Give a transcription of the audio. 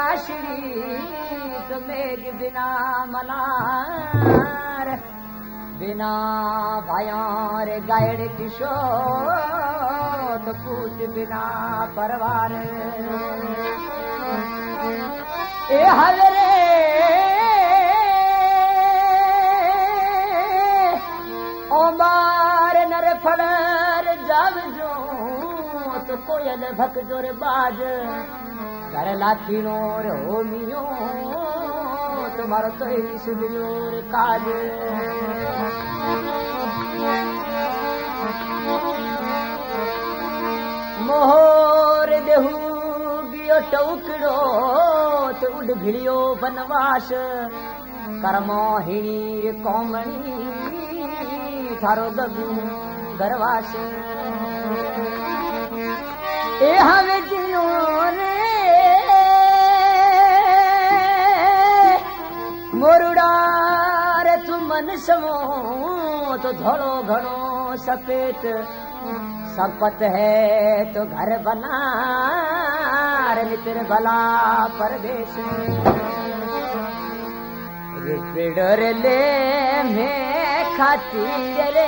श्री तो मेघ बिना मलार बिना भायार गायड़ किशोर तो पूत बिना परवार ए हजरे ओमार नर फड़र जब जो तो कोयल भक जोर बाज कर लाठीनो रे हो मियो तुम्हारो तो ही सुनियोर काज मोहर देहू गियो टुकड़ो तो उड़ भिड़ियो बनवास कर्मो हिणी कोमणी थारो गगू गरवास ए हवे जियो रे मोरुडार तू मन समो तो धोड़ो घणो सफेद संपत है तो घर बना नितर भला परदेश पिडर ले में खाती रे